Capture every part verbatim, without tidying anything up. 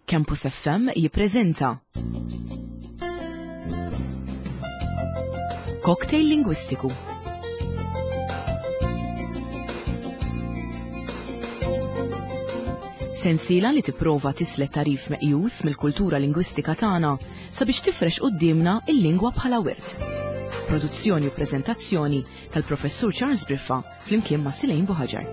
Campus F M jippreżenta Cocktail Lingwistiku. Sensiela li tipprova tislet tarif meqjus mill-kultura lingwistika tagħna sabiex tifrex qudiemna il-lingwa bħala wirt. Produzzjoni u preżentazzjoni tal-Professur Charles Briffa flimkien ma' Silejn Buħaġar.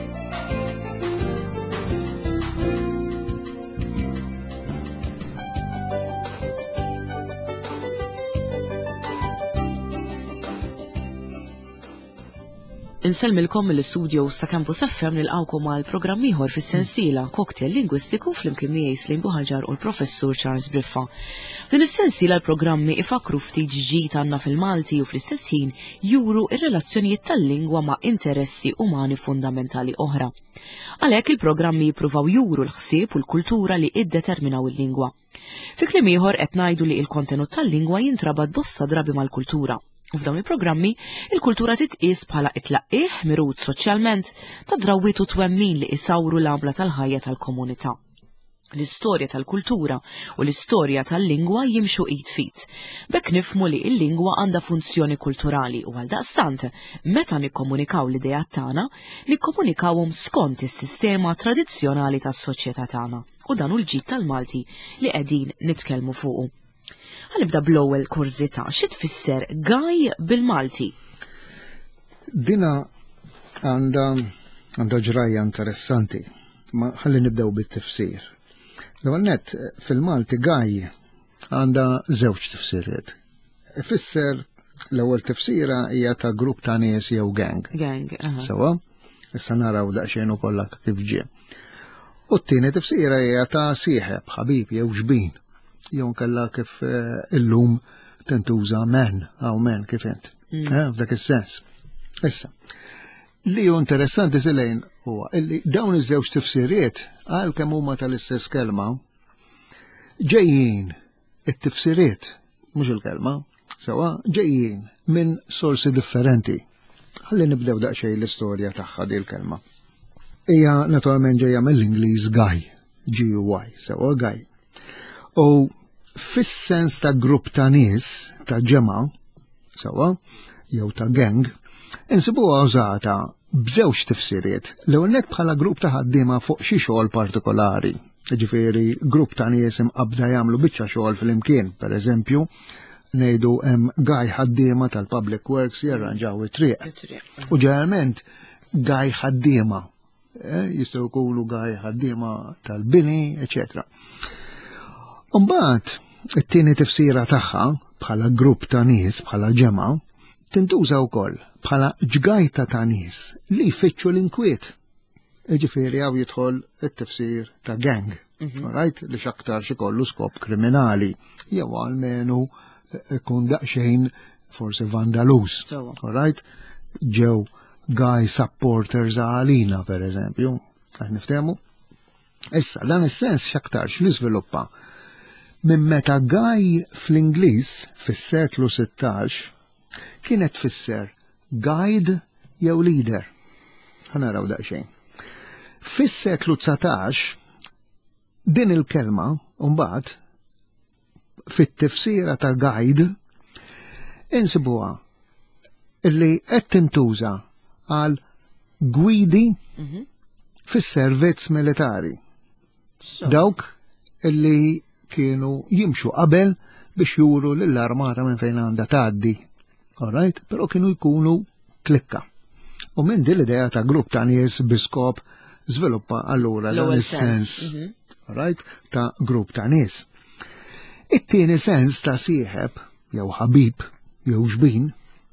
Inselmilkom mill-istudio sa' Campus F M nilqawkom għal programm ieħor fis-sensiela Cocktail Lingwistiku flimkien miegħi Silejn Buħaġar u l-Professur Charles Briffa. Din is-sensiela l-programmi ifakru ftit ġdid għandna fil-Malti u fl-istess ħin juru ir-relazzjonijiet tal-lingwa ma' interessi umani fundamentali oħra. Għalhekk il-programmi jippruvaw juru l-ħsieb u l-kultura li iddeterminaw il-lingwa. Fi kliem ieħor qed ngħidu li l-kontenut tal-lingwa jintrabad bosta drabi mal-kultura. U f'dawn il-programmi, il-kultura titqis bħala itlaqqih mirud soċjalment ta' drawwiet u twemmin li isawru l-għamla tal-ħajja tal-komunità. L-istorja tal-kultura u l-istorja tal-lingwa jimxu id fit. Bekk nifmu li l-lingwa għandha funzjoni kulturali u għaldaqstant, meta nikkomunikaw l-idejat tagħna, nikkomunikawhom skont is-sistema tradizzjonali tas-soċjetà tagħna. U dan hu l-ġid tal-Malti li qegħdin nitkellmu fuqu. Għanibda bl-ewwel kurzita, xi tfisser gaj bil-Malti? Dina għandha għandha ġrajja interessanti, ma ħalli nibdew bit-tifsir. L-ewwel nett fil-Malti gaj għandha żewġ tifsiriet. Ifisser l-ewwel tifsira hija ta' grupp ta' nies jew gang. Gang, aha. Sewa, issa naraw daqsxejn ukoll kif ġie. U t-tieni tifsira hija ta' sieħeb, ħabib jew xbin. Jon kalla kif illum tintuża men, għaw men kif int. F'dak is-sens. Issa, li hu interessanti Silejn huwa illi dawn iż-żewġ tifsiriet għal kemm huma tal-istess kelma ġejjin it-tifsiriet, mhux il-kelma, sewa ġejjin minn sorsi differenti. Ħalli nibdew daqsxejn l-istorja tagħha din il-kelma. Hija naturalment ġejja mill-Ingliż guy, G U Y, sewa guy. U fis-sens ta' grupp ta' nies, ta' ġema, sewa, jew ta' gang, insibuha użata b'żewġ tifsiriet. L-ewwel nett bħala grupp ta' ħaddiema fuq xi xogħol partikolari. Jiġifieri grupp ta' nies imqabda jagħmlu biċċa xogħol flimkien, pereżempju, ngħidu hemm gaj ħaddiema tal-Public Works jarranġaw it-triq. U ġeneralment gaj ħaddiema, jistgħu jkunu gaj ħaddiema tal-bini, eċetera. Umbagħad it-tieni tifsira tagħha bħala grupp ta' nies bħala ġema tintuża wkoll bħala ġgajta ta' nies li jfittxu l-inkwiet. Jiġifieri hawn jidħol it-tifsir ta' gang, right? Li x'aktar xikollu skop kriminali jew almenu ikun daqsxejn forsi vandalus. Right? Ġew guy supporters għalina pereżempju, qed niftehmu? Issa dan is-sens x'aktar x'niżviluppa minn meta gaj fl-Ingliż fis-seklu sittax kienet tfisser guide jew leader. Ħanaraw daqsxejn. Fis-seklu tsatax din il-kelma mbagħad fit-tifsira ta' guide insibuha illi qed tintuża għal gwidi fis-servizz militari. Dawk illi kienu jimxu qabel biex juru lill-armata minn fejn għandha tgħaddi. All right? Però kienu jkunu klikka. U minn din l-idea ta' grupp ta' nies biskop żviluppa allura dan is-sens all right? Ta' grupp ta' nies. It-tieni sens ta' sieħeb jew ħabib jew xbin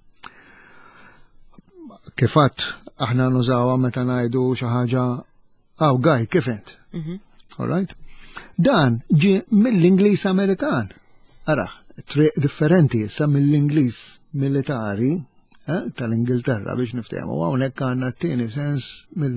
kif għadd aħna nużawha meta ngħidu xi ħaġa hawn gaj kif int. All right? Dan ġie mill-Ingliż Amerikan. Ara, triq differenti sa mill-Ingliż militari tal-Ingilterra biex niftehmu. Hawnhekk għandna t-tieni sens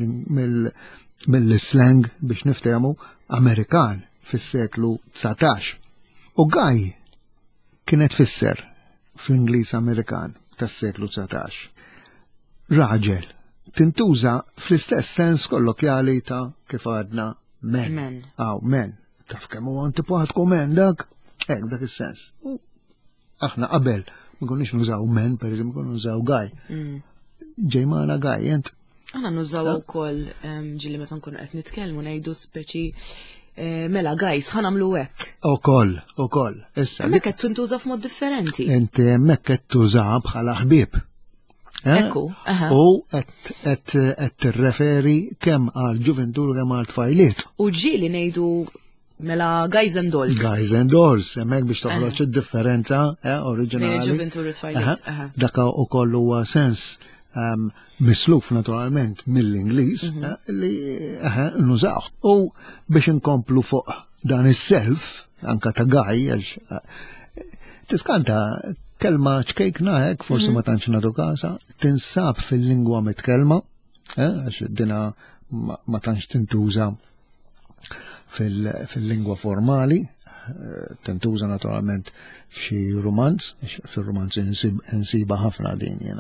mill-slang biex niftehmu Amerikan fis-seklu tsatax. U gaj kienet fisser fl-Ingliż Amerikan tas-seklu tsatax. Raġel tintuża fl-istess sens kollokjali ta' kif għadna men. Aw, men. taf kemm huwa antipatku men dak, hekk dak is-sens. Aħna qabel ma konniex nużaw men, pereżempju konna nużaw gaj. Ġej magħna gaj, ent. Aħna nużaw ukoll ġilli meta nkunu qed nitkellmu ngħidu speċi mela guys ħanamlu hekk. Ukoll, ukoll. Issa. Hemmhekk qed tintuża f'mod differenti. Inti hemmhekk qed tuża bħala ħbieb. Ekku, u qed tirreferi kemm għal ġuventur kemm għal tfajliet. U ġieli ngħidu mela guys and dolls. Guys and dolls, hemmhekk biex toħroġ id-differenza oriġinali. Ġuventur u tfajliet. Dak ukoll huwa sens misluf naturalment mill-Ingliż li nużaw. U biex inkomplu fuq dan is-self anka ta' gaj għax tiskanta kelma ċkejkna hekk, forsi ma tantx nagħtu każa, tinsab fil-lingwa mitkelma, għax dina ma tantx tintuża fil-lingwa formali, tintuża naturalment f'xi romanz, fil-romanz insiba ħafna din jiena.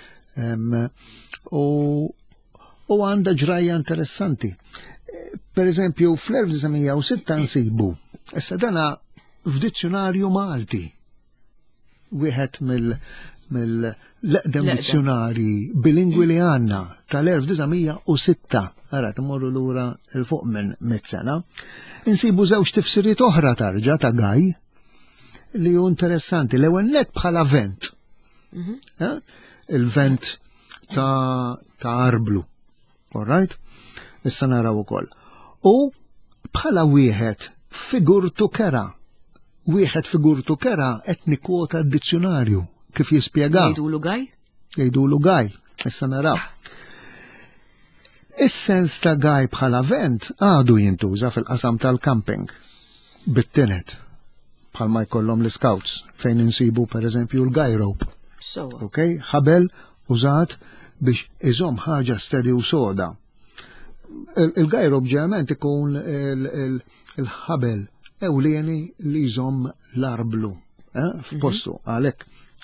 U għandha ġrajja interessanti. Per eżempju, fl-elf sitta nsibu, issa dana f'dizzjonarju Malti. Wieħed mill-eqdem dizzjonari bilingwi li għandna tal-elf sitta, ara timorru lura il fuq minn mit sena, insibu żewġ tifsiriet oħra tarġa ta' gaj li hu interessanti. L-ewwel nett bħala vent. Il-vent ta' arblu. All right? Issa naraw ukoll. U bħala wieħed figurtu kera. Wieħed figurtu kera qed nikkwota d-dizzjonarju kif jispjegaw. Jgħidulu gaj? Jgħidulu gaj, issa naraw. Is-sens ta' gaj bħala vent għadu jintuża fil-qasam tal-camping bit-tinet bħalma jkollhom l-scouts fejn insibu pereżempju l-guy rope. Okay? Ħabel użat biex iżomm ħaġa stedi u soda. Il-guy rope ġeneralment ikun il-ħabel ewlieni li jżomm l-arblu f'postu għalhekk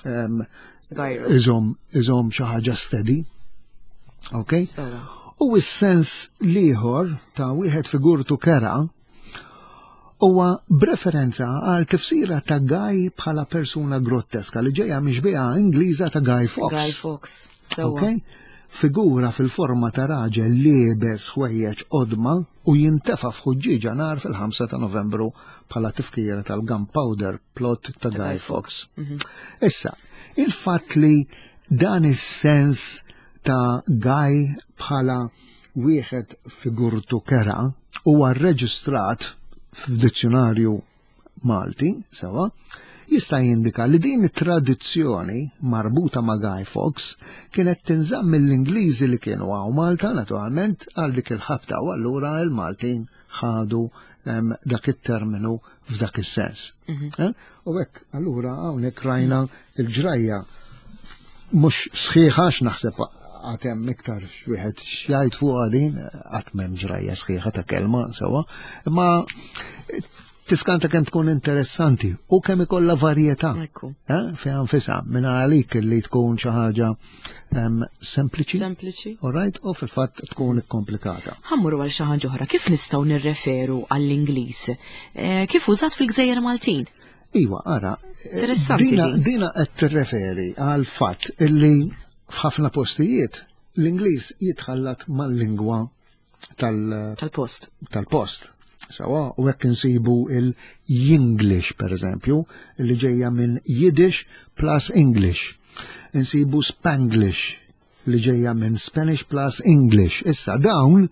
iżomm xi ħaġa stedi. Okay? U s-sens liħor ta' wieħed figurtu kera huwa b'referenza għal tifsira ta' Guy bħala persuna grotteska li ġejja mixbiegħa Ingliża ta' Guy Fawkes. Guy Fawkes. Okay? Figura fil-forma ta' raġel liebes ħwejjeġ qodma u jintefa' f'ħuġġieġa nar fil-ħamsa ta' Novembru bħala tifkira tal-Gunpowder plot ta' Guy Fawkes. Issa, il-fatt li dan is-sens ta' Guy bħala wieħed figurtu kera huwa rreġistrat f'dizzjonarju Malti, sewa, jista' jindika li din it-tradizzjoni marbuta ma' Guy Fawkes kienet tinżamm mill-Ingliżi li kienu għaw Malta naturalment għal dik il-ħabta u allura l-Maltin ħadu dak it-terminu f'dak is-sens. U hekk allura hawnhekk rajna l-ġrajja mhux sħiħax naħseb għatem miktar xwieħed xjajt fuq għadin għat m'hemm ġrajja sħiħa ta' kelma sewa, imma tiskanta kemm tkun interessanti u kemm ikollha varjetà fi anfisha minn għalik li tkun xi ħaġa sempliċi. Sempliċi. All right, u fil-fatt tkun ikkomplikata. Ħammuru għal xi ħaġa oħra, kif nistgħu nirreferu għall-Ingliż? Kif użat fil-Gżejjer Maltin? Iwa, ara. Interessanti. Dina qed tirreferi għal fatt illi f'ħafna postijiet l-Ingliż jitħallat mal-lingwa tal-post. Tal-post. Sawa, u hekk insibu il-Jinglish per eżempju, li ġejja minn Yiddish plus English. Insibu Spanglish li ġejja minn Spanish plus English. Issa dawn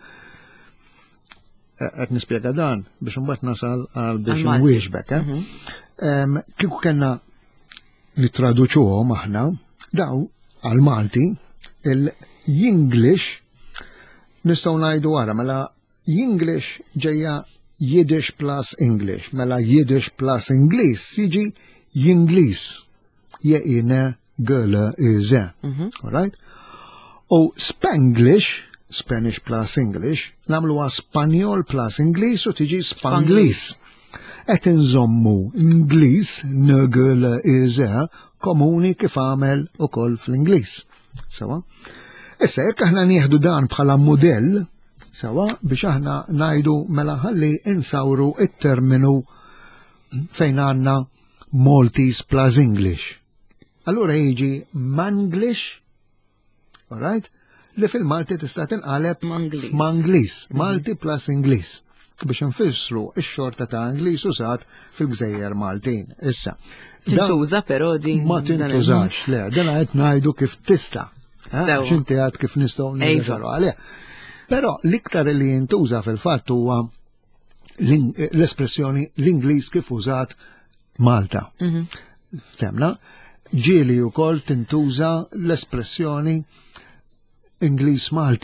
qed nispjega dan biex imbagħad nasal għal biex nwieġbek, kieku kellna nittraduċuhom aħna daw għal Malti il-Jinglish nistgħu ngħidu wara mela Jinglish ġejja Yiddish plus English, mela Yiddish plus Ingliż jiġi Jingliż. Jeqina għala iże. All right? U Spanglish, Spanish plus English, nagħmluha Spanjol plus Ingliż u tiġi Spangliż. Qed inżommu Ingliż nagħala iże komuni kif għamel ukoll fl-Ingliż. Sewa? Issa jekk aħna nieħdu dan bħala mudell Sewa biex aħna ngħidu mela ħalli insawru it-terminu fejn għandna Maltese plus English. Allura jiġi Manglish, all right? Li fil-Malti tista' tinqaleb Manglis, Malti plus Ingliż. Biex nfissru x-xorta ta' Ingliż użat fil-Gżejjer Maltin. Issa. Tintuża però din. Ma tintużax, le, dan qed ngħidu kif tista'. X'inti għad kif nistgħu nirreferu għalih. Però l-iktar li jintuża fil-fatt huwa l-espressjoni l-Ingliż kif użat Malta. Temna, ġieli wkoll tintuża l-espressjoni Ingliż Malti.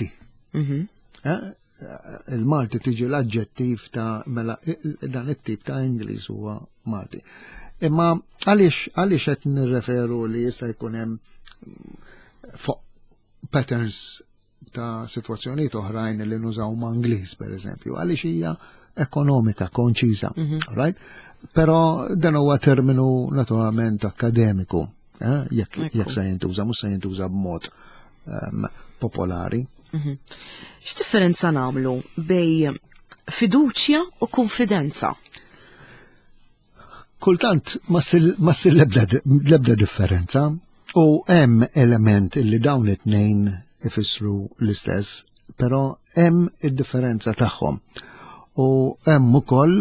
Il-Malti tiġi l-aġġettiv ta' mela dan it-tip ta' Ingliż huwa Malti. Imma għaliex għaliex qed nirreferu li jista' jkun hemm patterns ta' sitwazzjonijiet oħrajn li nużaw ma' Ingliż pereżempju, għaliex hija ekonomika, konċiża, right? Però dan huwa terminu naturalment akademiku, jekk jekk se jintuża, mhux se jintuża b'mod popolari. X'differenza nagħmlu bej fiduċja u konfidenza? Kultant ma ssir l-ebda differenza u hemm element li dawn it-tnejn ifissru l-istess, però hemm id-differenza tagħhom. U hemm ukoll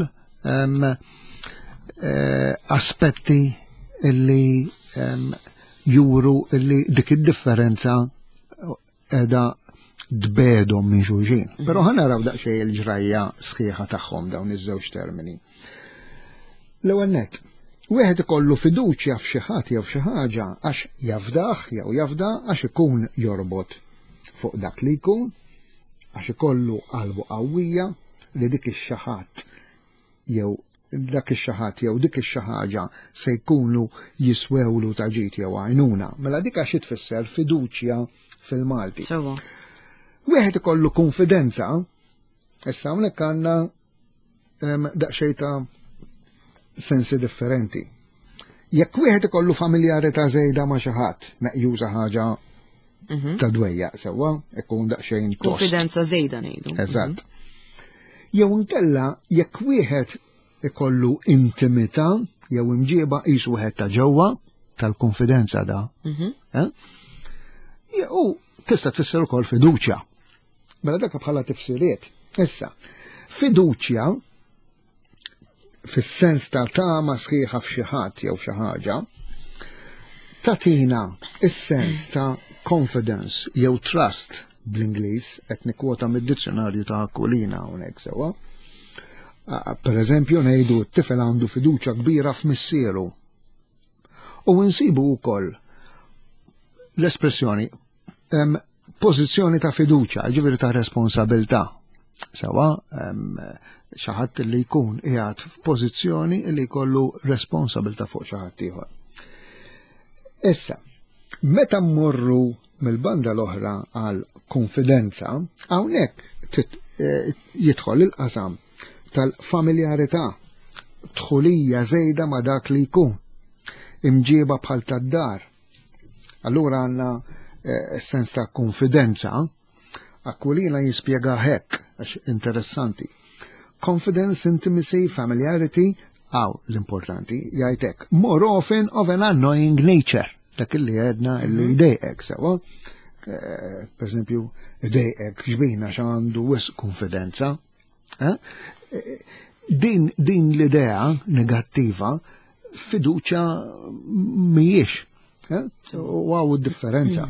aspetti illi juru illi dik id-differenza edha dbedhom minn xulxin. Però ħa naraw daqsxejn il-ġrajja sħiħa tagħhom dawn iż-żewġ termini. L-ewwel nett, wieħed ikollu fiduċja f'xi ħadd jew f'xi ħaġa għax jafdah jew jafda għax ikun jorbot fuq dak li jkun, għax ikollu qalbu qawwija li dik ix-xi ħadd jew dak ix-xi ħadd jew dik ix-xi ħaġa se jkunu jiswewlu ta' ġid jew għajnuna. Mela dik għax tfisser fiduċja fil-Malti. Sewa. Wieħed ikollu konfidenza, issa hawnhekk għandna daqsxejn ta' sensi differenti. Jekk wieħed ikollu familjarità żejda ma' xi ħadd, meqjuża ħaġa ta' dwejja sewwa, ikun daqsxejn tost. Konfidenza żejda ngħidu. Eżatt. Jew inkella jekk wieħed ikollu intimità jew imġieba qis wieħed ta' ġewwa tal-konfidenza da. U tista' tfisser ukoll fiduċja. Mela dak bħala tifsiriet. Issa, fiduċja fis-sens ta' tama sħiħa f'xi ħadd jew xi ħaġa tagħtina is-sens ta' confidence jew trust bl-Ingliż qed nikkwota mid-dizzjonarju ta' Aquilina hawnhekk sewwa. Pereżempju ngħidu t-tifel għandu fiduċja kbira f'missieru. U nsibu wkoll l-espressjoni pożizzjoni ta' fiduċja, ġifieri ta' responsabilità. Sewa xi ħadd li jkun qiegħed f'pożizzjoni li jkollu responsabilità fuq xi ħadd ieħor. Issa, meta mmorru mill-banda l-oħra għal konfidenza, hawnhekk jidħol il-qasam tal-familjarità, dħulija żejda ma' dak li jkun, imġieba bħal tad-dar. Allura għandna sens ta' konfidenza, Aquilina jispjega hekk, għax interessanti. Confidence, intimacy, familiarity, għaw l-importanti, jgħidek, more often of an annoying nature. Dak illi għedna illi jdejqek, sewa. Per esempio, jdejqek ġbina xandu wis konfidenza. Din, din l-idea negattiva fiduċa mijiex. U għaw differenza.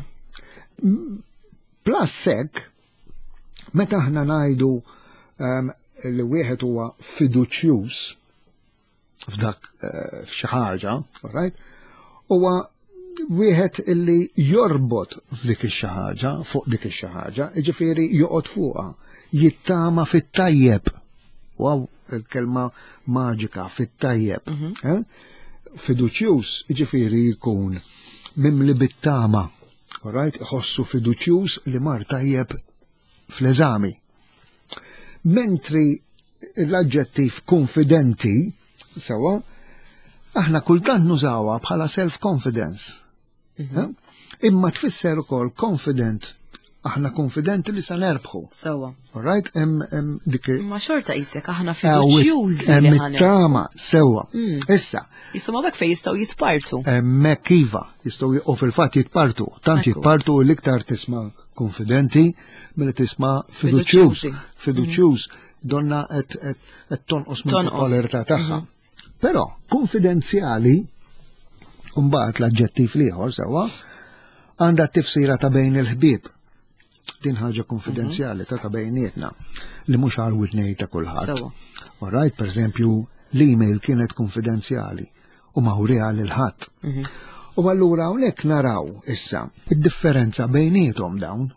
Plus sek, meta aħna ngħidu li wieħed huwa fiduċjuż f'dak f'xi ħaġa, right? Huwa wieħed illi jorbot f'dik ix-xi ħaġa, fuq dik ix-xi ħaġa, jiġifieri joqgħod fuqha, jittama fit-tajjeb. Wow, il-kelma maġika fit-tajjeb. Fiduċjuż jiġifieri jkun mimli bit-tama. All right? Iħossu fiduċjuż li mar tajjeb fl-eżami. Mentri l-aġġettiv konfidenti, sewa, aħna kultant nużawha bħala self-confidence. Imma tfisser ukoll confident aħna konfidenti li sa nerbħu. Sewa. Alright, hemm hemm dik Ma xorta jisek aħna fiduċjużi li hemm ħanerbu. it-tama sewa. Issa, Jisuma bekk fejn jistgħu jitpartu. hemmhekk iva jistgħu u fil-fatt jitpartu, tant Ekku. jitpartu l-iktar tisma' konfidenti milli tisma' fiduċjuż. Fiduċjużi. Fiduċjuż donna qed qed qed tonqos mill-popolarità tagħha. Però konfidenzjali mbagħad l-aġġettiv ieħor sewwa għandha tifsira ta' bejn il-ħbieb. Din ħaġa konfidenzjali ta' ta' bejnietna li mhux għal widnej ta' kulħadd. Sewwa. Alright, pereżempju l-email kienet konfidenzjali u mawriha lil ħadd. U allura hawnhekk naraw issa id-differenza bejniethom dawn.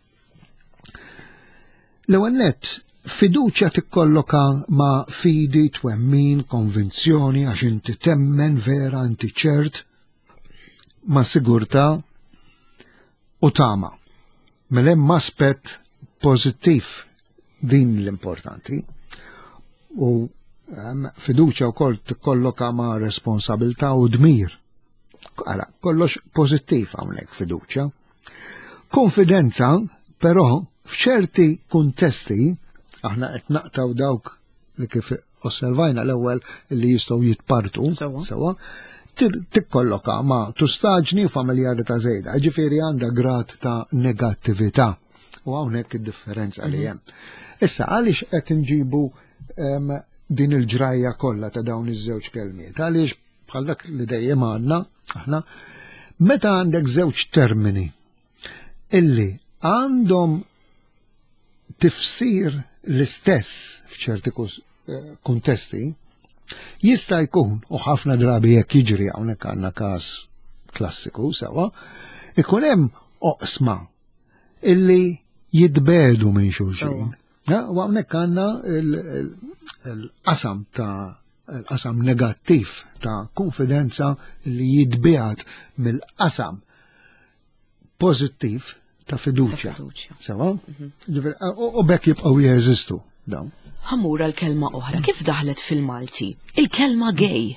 L-ewwel nett fiduċja tikkolloka ma' fidi, twemmin, konvinzjoni għax inti temmen vera inti ċert ma' sigurtà u tama. Mela hemm aspett pożittiv din l-importanti u um, fiduċja wkoll tikkolloka ma' responsabilità u dmir. Ara, kollox pożittiv hawnhekk fiduċja. Konfidenza, però, f'ċerti kuntesti aħna qed naqtaw dawk li kif osservajna l-ewwel li jistgħu jitpartu sewwa tikkolloka ma' tustaġni u familjarità żejda, ġifieri għandha grad ta' negattività u hawnhekk id-differenza li hemm. Issa għaliex qed inġibu din il-ġrajja kollha ta' dawn iż-żewġ kelmiet, għaliex bħal dak li dejjem għandna aħna meta għandek żewġ termini illi għandhom tifsir l-istess f'ċerti kuntesti jista' jkun u ħafna drabi jekk jiġri hawnhekk għandna każ klassiku sewwa ikun hemm oqsma illi jitbedu minn xulxin. U hawnhekk għandna l-qasam ta' l-qasam negattiv ta' konfidenza li jitbiegħat mill-qasam pożittiv ta' fiduċja. Sewa? U bekk jibqgħu jeżistu dawn. Ħammura l-kelma oħra, kif daħlet fil-Malti? Il-kelma gay.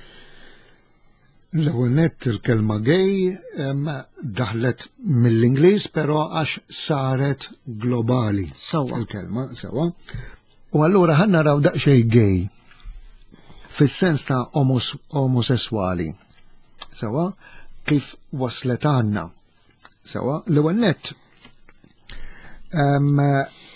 L-ewwel nett il-kelma gay daħlet mill-Ingliż però għax saret globali. Sewa. Il-kelma, sewa. U allura ħanna naraw daqsxejn gay fis-sens ta' omosessuali. Sewa? Kif waslet għandna. Sewa, l-ewwel nett um,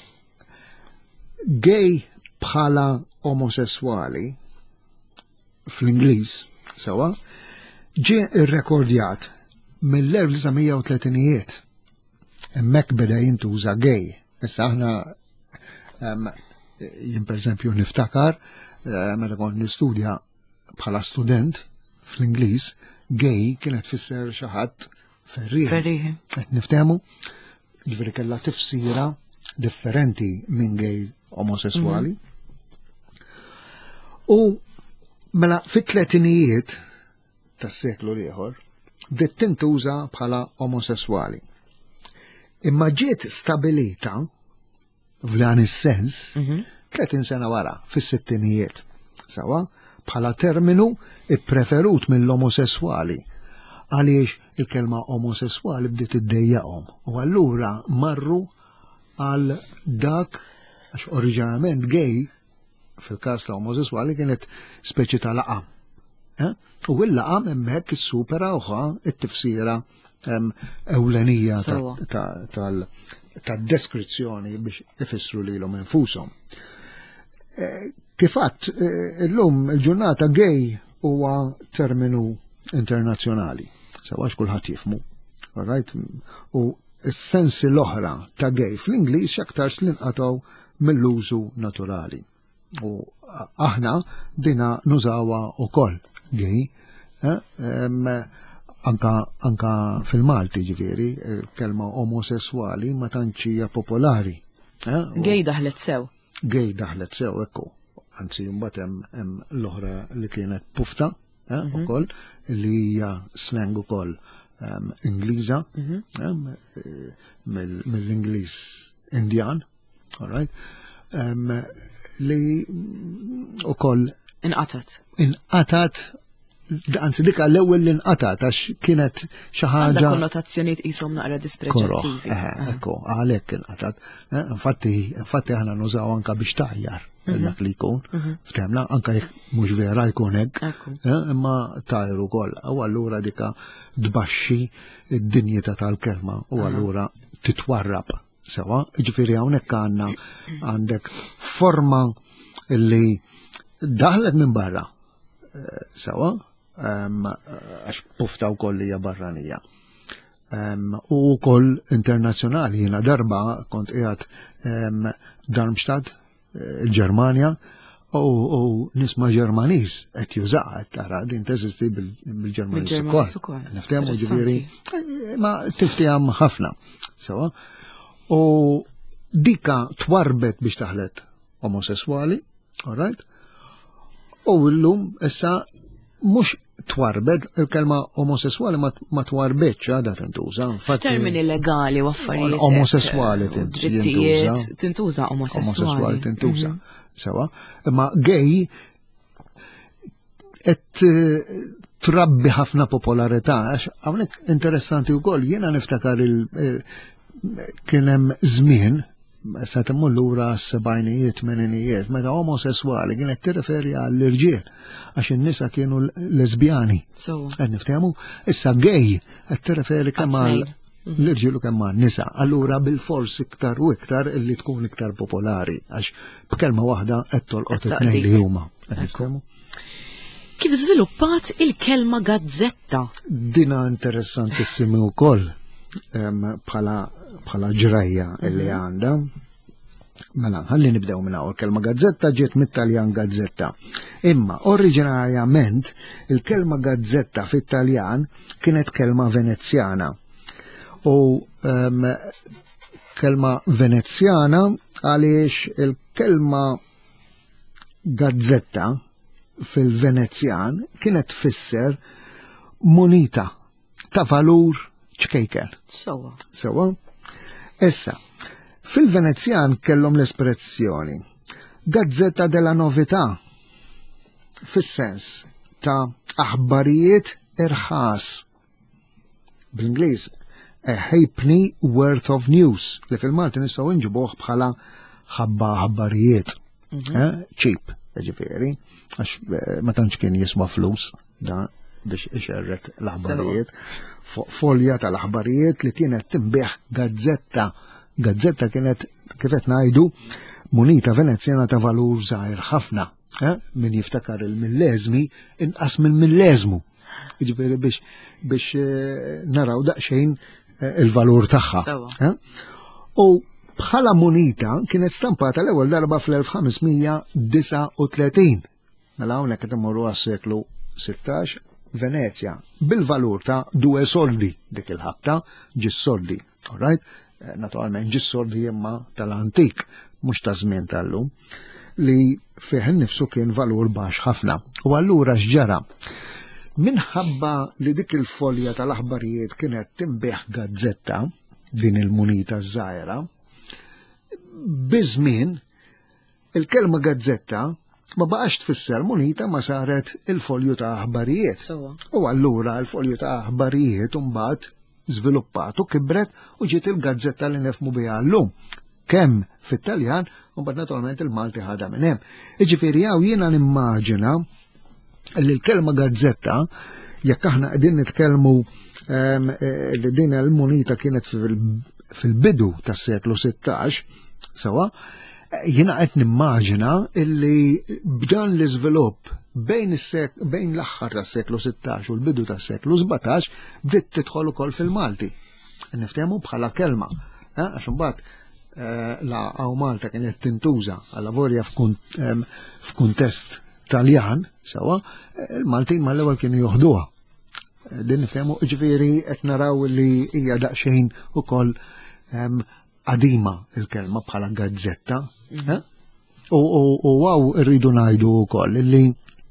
gay bħala omosessuali fl-Ingliż, sewa, ġie irrekordjat mill-1930ijiet. Hemmhekk beda jintuża gay. Issa aħna um, jien pereżempju niftakar uh, meta kont nistudja bħala student fl-Ingliż, gay kienet tfisser xi ħadd Ferriħi. Ferriħi. Qed niftehmu, ġifieri kellha tifsira differenti minn gay omosessuali. U mela fit-tletinijiet tas-seklu ieħor bdiet tintuża bħala omosessuali. Imma ġiet stabilita f'dan is-sens tletin sena wara fis-sittinijiet. Sawa bħala terminu ippreferut mill-omosessuali għaliex il-kelma omosessuali bdiet iddejjaqhom. U allura marru għal dak għax oriġinalment gay fil-każ ta' omosessuali kienet speċi ta' laqam. Eh? U l-laqam hemmhekk issupera uħa it-tifsira ewlenija tad-deskrizzjoni biex ifissru lilhom infushom. Kif għadd illum il-ġurnata gay huwa terminu internazzjonali. Sewax kulħadd jifmu. Alright? U s-sensi l-oħra ta' gay fl-Ingliż x'aktarx li nqatgħu mill-użu naturali. U aħna dina nużawha wkoll gay, eh? um, anka, anka fil-Malti ġifieri, il-kelma omosessuali ma tantx hija popolari. Eh? Gay daħlet sew. Gay daħlet sew, ekku. Anzi, mbagħad hemm l-oħra li kienet pufta, eh? ukoll li hija slang ukoll um, Ingliża, eh? mill-Ingliż Indjan, all right? um, li ukoll Inqatat. Inqatat anzi dik l-ewwel li nqatat għax kienet xi ħaġa. Għandha konnotazzjonijiet qishom naqra dispreċettivi. Ekku, għalhekk inqatat. Infatti, infatti aħna nużaw anke biex taħjar dak li jkun, ftemna, anke jekk mhux vera jkun hekk, imma tajru wkoll. U allura dika tbaxxi d-dinjità tal-kelma u allura titwarrab sewa, ġifieri hawnhekk għandna għandek forma li daħlet minn barra sewa, għax pufta wkoll hija barranija. U wkoll internazzjonali, jiena darba kont qiegħed Darmstadt, il-Ġermanja, u nisma' Ġermaniż qed jużaha qed tara din teżisti bil-Ġermaniż ukoll. Niftehmu ġifieri ma tiftihem ħafna. Sewa. U dika twarbet biex taħlet omosessuali, all right? U llum issa mhux twarbet, il-kelma omosessuali ma twarbetx għadha tintuża. F'termini legali u affarijiet. Omosessuali tintuża. Tintuża omosessuali. Omosessuali tintuża. Sewa. Imma gay qed trabbi ħafna popolarità għax hawnhekk interessanti wkoll jiena niftakar il kien hemm żmien sa temmu lura s-sebgħinijiet, tmeninijiet, meta omosessuali kienet tirreferi għall-irġiel għax in-nisa kienu lesbjani. Qed niftehmu? Issa gay qed tirreferi kemm l-irġiel u kemm għan-nisa. Allura bil-fors iktar u iktar illi tkun iktar popolari għax b'kelma waħda qed tolqot it-tnejn li huma. Kif żviluppat il-kelma gazzetta? Dina interessantissimi wkoll bħala bħala ġrajja li għandha. Mela, ħalli nibdew minn hawn. Il-kelma gazzetta ġiet mit-Taljan gazzetta. Imma oriġinarjament il-kelma gazzetta fit-Taljan kienet kelma Venezjana. U um, kelma Venezjana għaliex il-kelma gazzetta fil-Venezjan kienet tfisser munita ta' valur ċkejkel. Sewa. Sewa. Issa, fil-Venezjan kellhom l-espressjoni gazzetta della novità fis-sens ta' aħbarijiet irħas. Bl-Ingliż a halfpenny worth of news li fil-Malti nistgħu nġibuh bħala ħabba ħabbarijiet. Cheap, ġifieri, għax ma tantx kien jiswa flus da biex ixerret l-aħbarijiet. Folja tal-aħbarijiet li kienet timbeħ gazzetta. Gazzetta kienet kifet ngħidu munita Venezjana ta' valur żgħir ħafna. Min jiftakar il-millesmi inqas minn millesmu. Jiġifieri biex biex naraw daqsxejn il-valur tagħha. U bħala munita kienet stampata l-ewwel darba fl-elf ħamesmija disa' u tletin. Mela hawnhekk qed immorru għas-seklu sittax. Venezia bil-valur ta' due soldi dik il-ħabta ġis soldi, all right? Naturalment ġis soldi imma tal-antik, mhux ta' żmien tal-lum, li fih innifsu kien valur baxx ħafna. U allura x'ġara? Minħabba li dik il-folja tal-aħbarijiet kienet timbeħ gazzetta, din il-munita żgħira, biżmien il-kelma gazzetta ma baqax tfisser munita ma saret il-folju ta' aħbarijiet. U allura il-folju ta' aħbarijiet mbagħad żviluppat u kibret u ġiet il-gazzetta li nefhmu biha llum. Kemm fit-Taljan u mbagħad naturalment il-Malti ħadha minn hemm. Jiġifieri hawn jiena nimmaġina li l-kelma gazzetta jekk aħna qegħdin nitkellmu li din il-munita kienet fil-bidu tas-seklu sittax, sewa, jiena qed nimmaġina illi b'dan l-iżvilupp bejn bejn l-aħħar tas-seklu sittax u l-bidu tas-seklu sebgħtax bdiet tidħol ukoll fil-Malti. Niftehmu bħala kelma. Għax imbagħad la hawn Malta kienet tintuża għal lavorja f'kuntest Taljan, sewa, il-Maltin mal-ewwel kienu joħduha. Din niftehmu ġifieri qed naraw li hija daqsxejn ukoll qadima il-kelma bħala gazzetta. U għaw rridu ngħidu wkoll li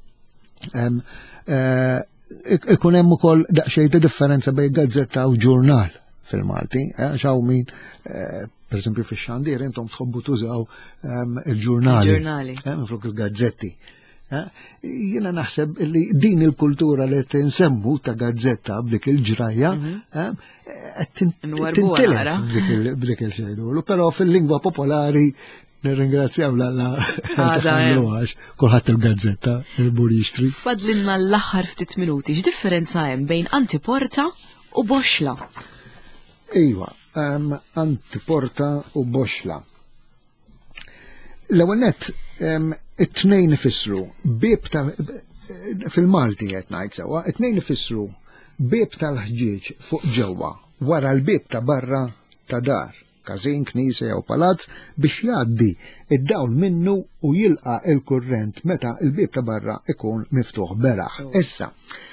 ikun hemm ukoll daqsxejn ta' differenza bejn gazzetta u ġurnal fil-Malti. Xaw min, per esempio fix-Xandir intom tħobbu tużaw il-ġurnali. Minflok il-gazzetti. Jiena naħseb li din il-kultura li tinsemmu ta' gazzetta b'dik il-ġrajja qed tintilef b'dik il-xejdu. Però fil-lingwa popolari nirringrazzjaw l-Alla għax kulħadd il-gazzetta il-bur jixtri. Fadlinna l-aħħar ftit minuti, x'differenza hemm bejn antiporta u boxla? Iva, antiporta u boxla. L-ewwel nett it-tnejn ifissru bieb ta' fil-Malti qed ngħid sewwa, it-tnejn ifissru bieb tal-ħġieġ fuq ġewwa wara l-bieb ta' barra ta' dar, każin, knisja jew palazz biex jgħaddi id-dawl minnu u jilqa' il-kurrent meta l-bieb ta' barra ikun miftuħ beraħ. Issa,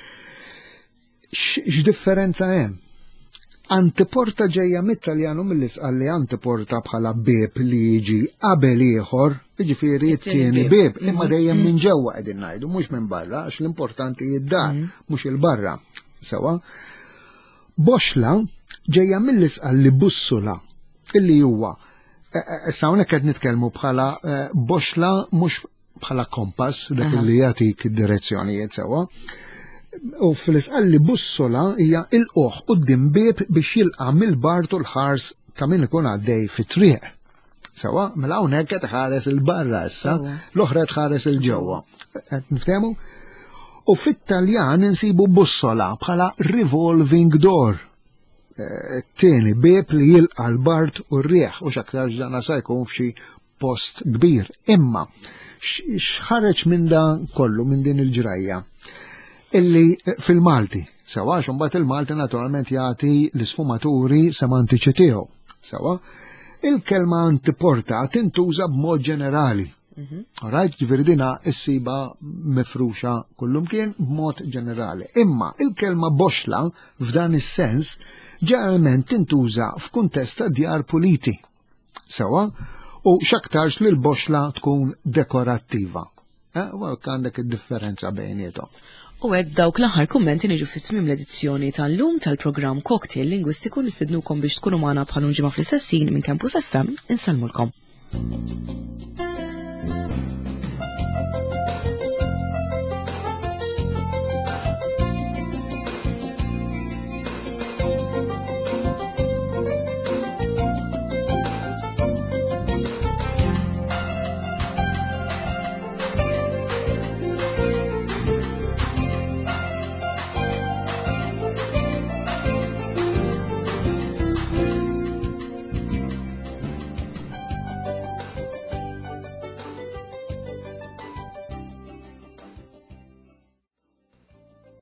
x'differenza hemm? Antiporta ġejja mit-Taljanu mill-isqal li antiporta bħala bieb li jiġi qabel ieħor, jiġifieri t-tieni bieb, imma dejjem minn ġewwa qegħdin ngħidu, mhux minn barra, għax l-importanti jid-dar, mhux il-barra. Sewa. Boxla ġejja mill-isqal li bussula, illi huwa issa hawnhekk qed nitkellmu bħala boxla mhux bħala kompass dak li jagħtik id-direzzjonijiet sewwa. U fil-isqalli bussola hija il-qoħ quddiem bieb biex jilqa' mill-bart u l-ħars ta' min ikun għaddej fit-triq. Sewa, mela hawnhekk qed iħares il-barra issa, l-oħra tħares il-ġewwa. Niftehmu? U fit-Taljan insibu bussola bħala revolving door. Tieni bieb li jilqa' l-bart u r-rieħ u x'aktar ġana sa jkun f'xi post kbir. Imma x'ħareġ minn dan kollu minn din il-ġrajja? Illi fil-Malti, sewa, xumbat il-Malti naturalment jagħti l-isfumaturi semantiċi tiegħu. Sewa, il-kelma antiporta tintuża b'mod ġenerali. Alright, ġifieri dina issiba mifruxa kullumkien b'mod ġenerali. Imma il-kelma boxla f'dan is-sens ġeneralment tintuża f'kuntest ta' djar puliti. Sewa, u x'aktarx li l-boxla tkun dekorattiva. Eh, u għandek id-differenza bejniethom. U għed dawk l-aħħar kummenti niġu fit-tmiem l-edizzjoni tal-lum tal-programm Cocktail Lingwistiku nistidnukom biex tkunu magħna bħal ġimgħa fl-istessin minn Campus F M insalmulkom.